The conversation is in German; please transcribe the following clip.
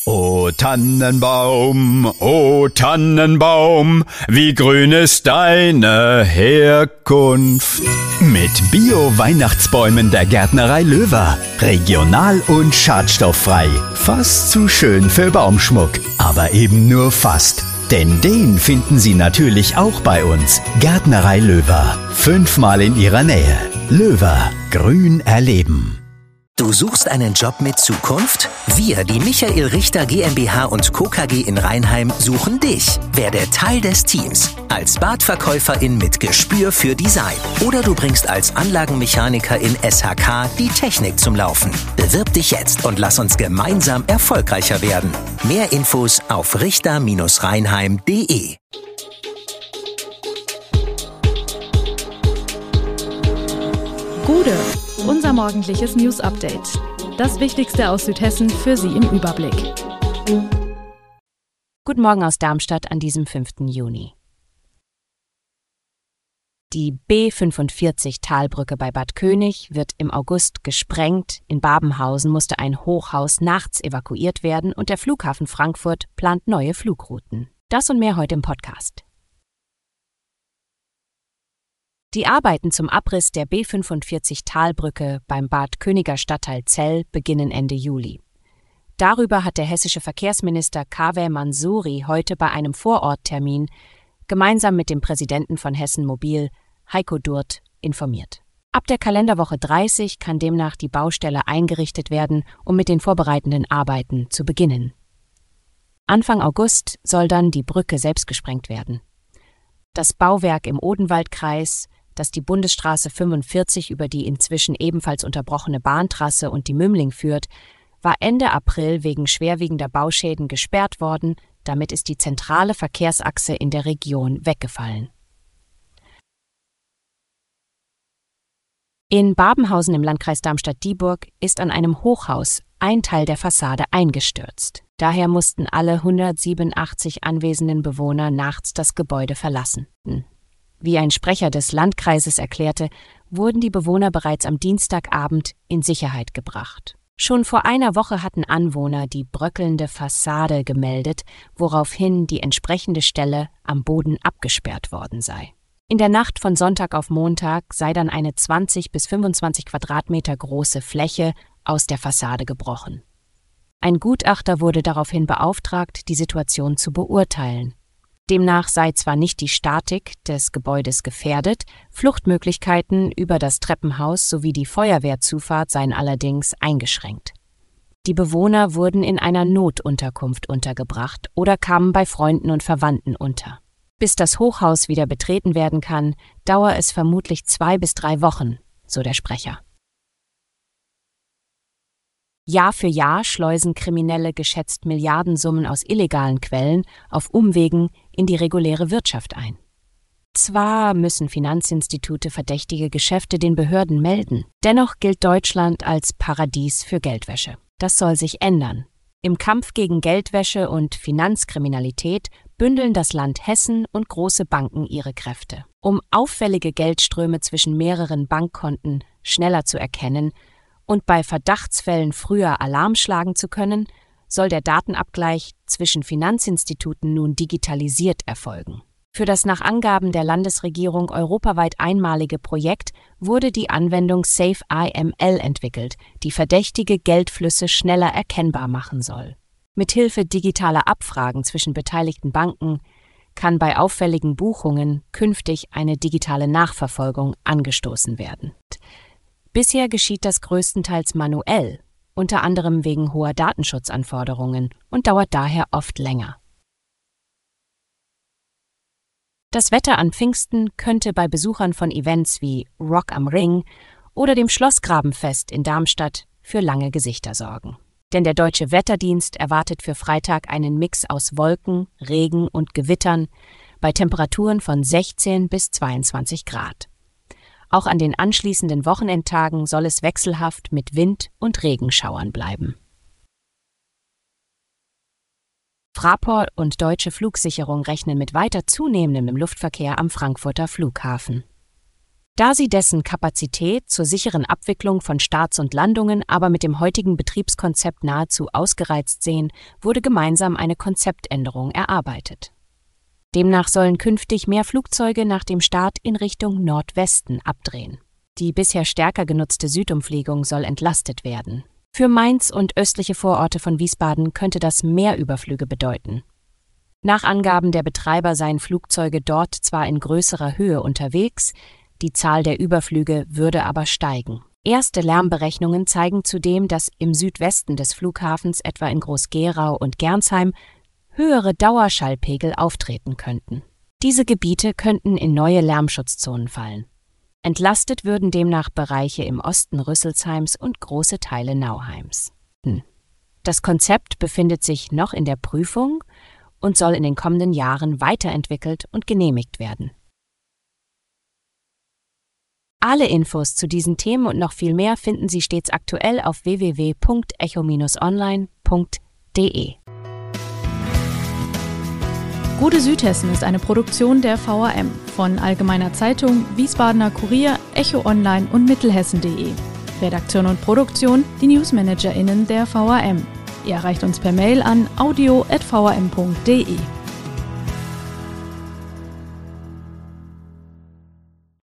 O Tannenbaum, wie grün ist deine Herkunft. Mit Bio-Weihnachtsbäumen der Gärtnerei Löwer. Regional und schadstofffrei. Fast zu schön für Baumschmuck. Aber eben nur fast. Denn den finden Sie natürlich auch bei uns. Gärtnerei Löwer. 5-mal in Ihrer Nähe. Löwer. Grün erleben. Du suchst einen Job mit Zukunft? Wir, die Michael Richter GmbH und Co. KG in Rheinheim, suchen dich. Werde Teil des Teams. Als Badverkäuferin mit Gespür für Design. Oder du bringst als Anlagenmechaniker in SHK die Technik zum Laufen. Bewirb dich jetzt und lass uns gemeinsam erfolgreicher werden. Mehr Infos auf richter-rheinheim.de. Gude, unser morgendliches News-Update. Das Wichtigste aus Südhessen für Sie im Überblick. Guten Morgen aus Darmstadt an diesem 5. Juni. Die B45 Talbrücke bei Bad König wird im August gesprengt. In Babenhausen musste ein Hochhaus nachts evakuiert werden und der Flughafen Frankfurt plant neue Flugrouten. Das und mehr heute im Podcast. Die Arbeiten zum Abriss der B45 Talbrücke beim Bad Königer Stadtteil Zell beginnen Ende Juli. Darüber hat der hessische Verkehrsminister Kaveh Mansouri heute bei einem Vororttermin gemeinsam mit dem Präsidenten von Hessen Mobil, Heiko Durt, informiert. Ab der Kalenderwoche 30 kann demnach die Baustelle eingerichtet werden, um mit den vorbereitenden Arbeiten zu beginnen. Anfang August soll dann die Brücke selbst gesprengt werden. Das Bauwerk im Odenwaldkreis, das die Bundesstraße 45 über die inzwischen ebenfalls unterbrochene Bahntrasse und die Mümling führt, war Ende April wegen schwerwiegender Bauschäden gesperrt worden, damit ist die zentrale Verkehrsachse in der Region weggefallen. In Babenhausen im Landkreis Darmstadt-Dieburg ist an einem Hochhaus ein Teil der Fassade eingestürzt. Daher mussten alle 187 anwesenden Bewohner nachts das Gebäude verlassen. Wie ein Sprecher des Landkreises erklärte, wurden die Bewohner bereits am Dienstagabend in Sicherheit gebracht. Schon vor einer Woche hatten Anwohner die bröckelnde Fassade gemeldet, woraufhin die entsprechende Stelle am Boden abgesperrt worden sei. In der Nacht von Sonntag auf Montag sei dann eine 20 bis 25 Quadratmeter große Fläche aus der Fassade gebrochen. Ein Gutachter wurde daraufhin beauftragt, die Situation zu beurteilen. Demnach sei zwar nicht die Statik des Gebäudes gefährdet, Fluchtmöglichkeiten über das Treppenhaus sowie die Feuerwehrzufahrt seien allerdings eingeschränkt. Die Bewohner wurden in einer Notunterkunft untergebracht oder kamen bei Freunden und Verwandten unter. Bis das Hochhaus wieder betreten werden kann, dauere es vermutlich 2 bis 3 Wochen, so der Sprecher. Jahr für Jahr schleusen Kriminelle geschätzt Milliardensummen aus illegalen Quellen auf Umwegen in die reguläre Wirtschaft ein. Zwar müssen Finanzinstitute verdächtige Geschäfte den Behörden melden, dennoch gilt Deutschland als Paradies für Geldwäsche. Das soll sich ändern. Im Kampf gegen Geldwäsche und Finanzkriminalität bündeln das Land Hessen und große Banken ihre Kräfte. Um auffällige Geldströme zwischen mehreren Bankkonten schneller zu erkennen und bei Verdachtsfällen früher Alarm schlagen zu können, soll der Datenabgleich zwischen Finanzinstituten nun digitalisiert erfolgen. Für das nach Angaben der Landesregierung europaweit einmalige Projekt wurde die Anwendung SafeIML entwickelt, die verdächtige Geldflüsse schneller erkennbar machen soll. Mithilfe digitaler Abfragen zwischen beteiligten Banken kann bei auffälligen Buchungen künftig eine digitale Nachverfolgung angestoßen werden. Bisher geschieht das größtenteils manuell, unter anderem wegen hoher Datenschutzanforderungen und dauert daher oft länger. Das Wetter an Pfingsten könnte bei Besuchern von Events wie Rock am Ring oder dem Schlossgrabenfest in Darmstadt für lange Gesichter sorgen. Denn der Deutsche Wetterdienst erwartet für Freitag einen Mix aus Wolken, Regen und Gewittern bei Temperaturen von 16 bis 22 Grad. Auch an den anschließenden Wochenendtagen soll es wechselhaft mit Wind- und Regenschauern bleiben. Fraport und Deutsche Flugsicherung rechnen mit weiter zunehmendem Luftverkehr am Frankfurter Flughafen. Da sie dessen Kapazität zur sicheren Abwicklung von Starts und Landungen aber mit dem heutigen Betriebskonzept nahezu ausgereizt sehen, wurde gemeinsam eine Konzeptänderung erarbeitet. Demnach sollen künftig mehr Flugzeuge nach dem Start in Richtung Nordwesten abdrehen. Die bisher stärker genutzte Südumfliegung soll entlastet werden. Für Mainz und östliche Vororte von Wiesbaden könnte das mehr Überflüge bedeuten. Nach Angaben der Betreiber seien Flugzeuge dort zwar in größerer Höhe unterwegs, die Zahl der Überflüge würde aber steigen. Erste Lärmberechnungen zeigen zudem, dass im Südwesten des Flughafens, etwa in Groß-Gerau und Gernsheim, höhere Dauerschallpegel auftreten könnten. Diese Gebiete könnten in neue Lärmschutzzonen fallen. Entlastet würden demnach Bereiche im Osten Rüsselsheims und große Teile Nauheims. Das Konzept befindet sich noch in der Prüfung und soll in den kommenden Jahren weiterentwickelt und genehmigt werden. Alle Infos zu diesen Themen und noch viel mehr finden Sie stets aktuell auf www.echo-online.de. Gute Südhessen ist eine Produktion der VRM von Allgemeiner Zeitung, Wiesbadener Kurier, Echo Online und Mittelhessen.de. Redaktion und Produktion, die NewsmanagerInnen der VRM. Ihr erreicht uns per Mail an audio@vrm.de.